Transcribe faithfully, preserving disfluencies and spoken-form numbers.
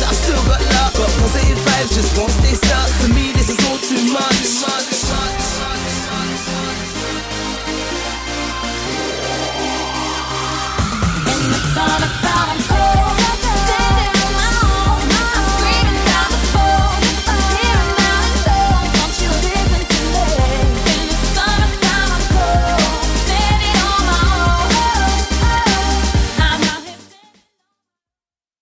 I've still got love, but positive vibes just won't stay stuck.